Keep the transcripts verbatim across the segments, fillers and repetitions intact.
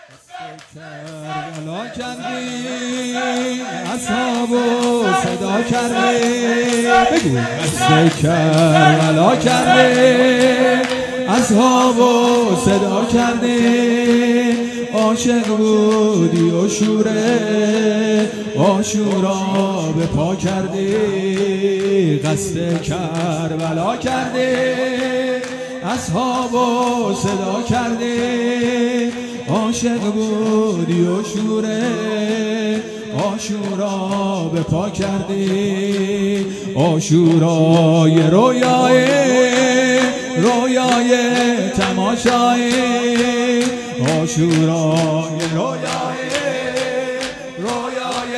کربلا کردی اصحابو صدا کردی بگو قصد کربلا کردی اصحابو صدا کردی عاشق بودی و شوره عاشورا به پا کردی قصد کربلا کردی اصحابو صدا کردی عاشق بودی و شوره عاشورا به پا کردی عاشورای رویای رویای تماشایی عاشورای رویای رویای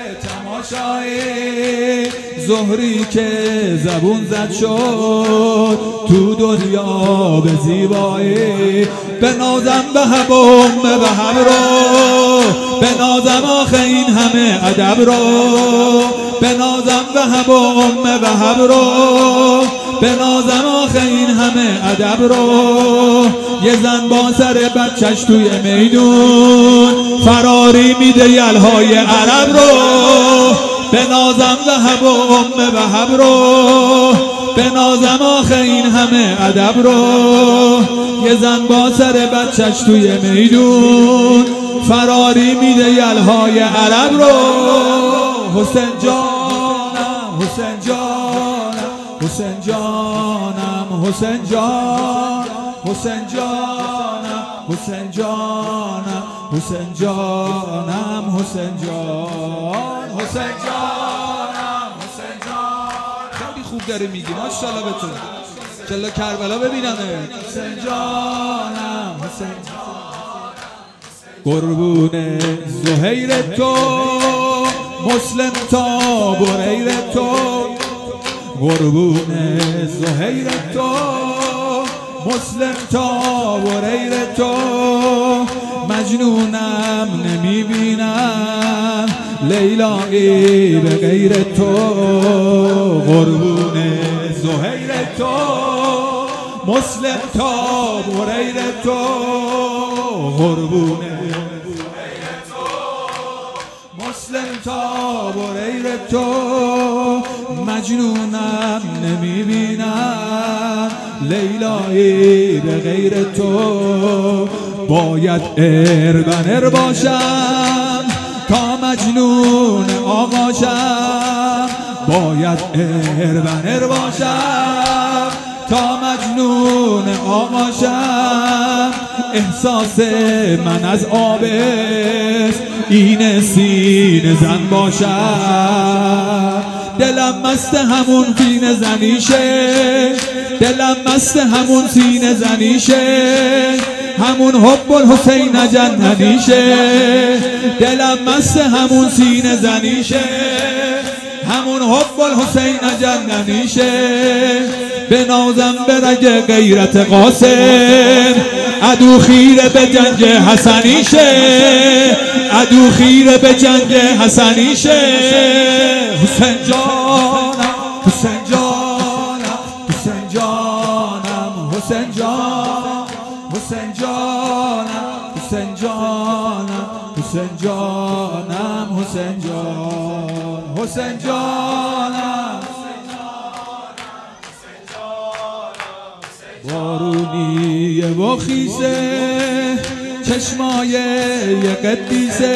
تماشایی زهری که زبون زد شد تو دنیا به زیبایی به نازم به هبم به هم رو به نازم آخه این همه ادب رو به نازم به هبم به هم رو به نازم آخه این همه ادب رو یه زن با سر بچهش توی میدون فراری میده یلهای عرب رو به نازم به هبم به هم رو به نازم آخه این همه ادب رو یه زن با سر بچهش توی میدون فراری میده یلهای عرب رو حسین جانم حسین جانم حسین جانم حسین جان حسین جانم حسین جانم حسین جانم حسین جان حسین جانم حسین جان خیلی خوب داره میگی ماشاءالله به تو چلا کربلا ببینم حسین جانم حسین قربون زهیر تو مسلم تا بریر تو قربون زهیر تو مسلم تا بریر تو مجنونم نمیبینم لیلایی به غیر تو قربون زهیر تو مسلم تا بریر تو قربون مسلم تا بریر تو مجنونم نمیبینم لیلایی به غیر تو باید اربنر باشم تا مجنون آقاشم باید اربنر باشم تا مجنون آقاشم احساس من از آبست این سینه زن باشم دلم مست همون سینه زنیشه دلم مست همون سینه زنیشه همون حب الحسین جننیشه دلم مست همون سینه زنیشه همون حب الحسین جننیشه به نازم به رگ غیرت قاسم عدو خیره به جنگ حسنیشه عدو خیره به جنگ حسنیشه حسین جانم حسین جانم حسین جانم حسین جانم حسین جانم حسین جانم حسین جانم حسین جان حسین جانم بارونیه و خیزه چشمای قدیسه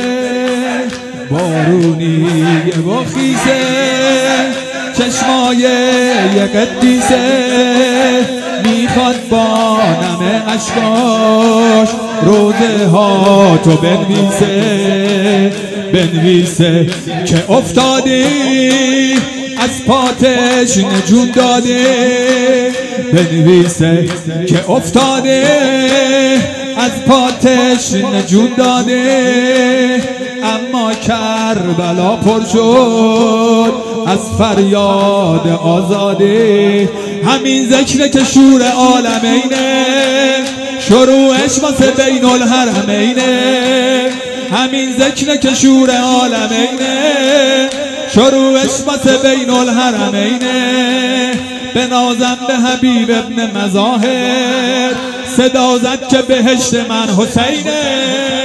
بارونیه و خیزه چشمای قدیسه میخواد با نم اشکاش روزه ها تو بنویسه بنویسه که افتادی از پاتش نجون داده بنویسه که افتاده از پاتش نجون داده اما کربلا پر شد از فریاد آزاده همین ذکر که شور عالمینه شروعش واسه بین الحرمینه همین ذکر که شور عالمینه شروعش واسه بین الحرمینه به نازم به حبیب ابن مظاهر صدا زد که بهشت من حسینه